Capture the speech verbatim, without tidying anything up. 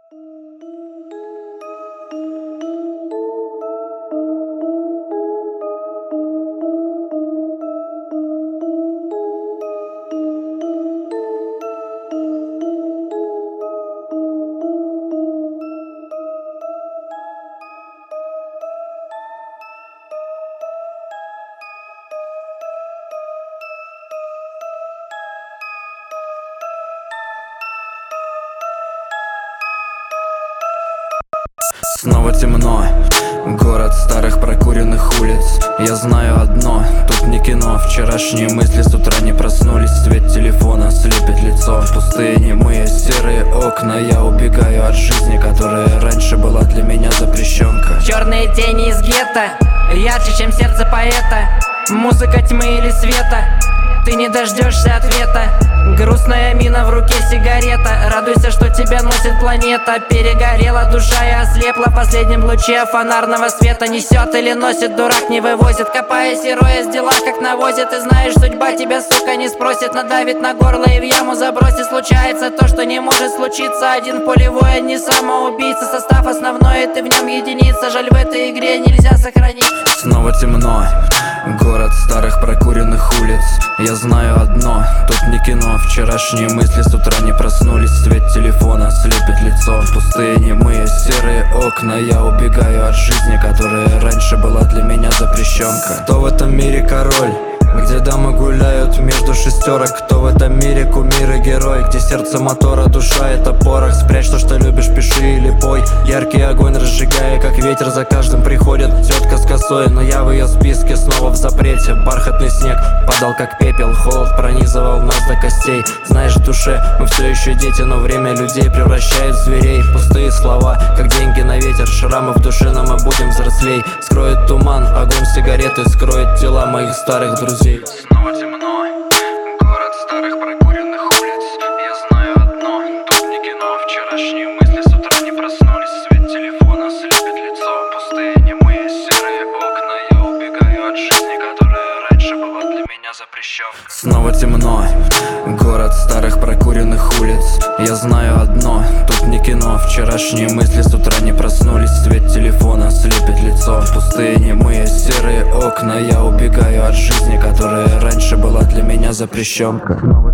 Снова темно, город старых прокуренных улиц. Я знаю одно, тут не кино. Вчерашние мысли с утра не проснулись. Свет телефона слепит лицо. Пустые немые серые окна. Я убегаю от жизни, которая раньше была для меня запрещенка. Черные тени из гетто, ярче, чем сердце поэта. Музыка тьмы или света, ты не дождешься ответа. Грустная мина, в руке сигарета. Радуйся, что тебя носит планета. Перегорела душа и ослепла в последнем луче фонарного света. Несет или носит, дурак не вывозит. Копаясь и роясь в делах, как навозит. И знаешь, судьба тебя, сука, не спросит. Надавит на горло и в яму забросит. Случается то, что не может случиться. Один полевой, а не самоубийца. Состав основной, и ты в нем единица. Жаль, в этой игре нельзя сохранить. Снова темно, город старых прокуренных улиц. Я знаю одно, тут не кино. Вчерашние мысли с утра не проснулись. Свет телефона слепит лицо. Пустые немые серые окна. Я убегаю от жизни, которая раньше была для меня запрещенка. Кто в этом мире король? Где дамы гуляют между шестерок? Кто в этом мире кумир и герой? Где сердце мотора, душа это порох? Спрячь то, что любишь, пиши или пой. Яркий огонь разжигая, как ветер за каждым приходит тетка с косой, но я в ее списке снова в запрете. Бархатный снег падал как пепел, холод пронизывал нас до костей. Знаешь, в душе мы все еще дети, но время людей превращает в зверей. Пустые слова, как деньги на ветер, шрамы в душе, но мы будем взрослей. Скроет туман, огонь сигареты, скроет тела моих старых друзей. Снова темно, город старых прокуренных улиц. Я знаю одно, тут не кино. Вчерашние мысли с утра не проснулись. Свет телефона слепит лицо. Пустые немые серые окна. Я убегаю от жизни, которая раньше была для меня запрещенной. Снова темно, город старых прокуренных улиц. Я знаю одно, тут не кино. Вчерашние мысли с утра не проснулись. Свет телефона слепит лицо. Пустые немые серые окна. Я убегаю от жизни, которая раньше была для меня запрещенка.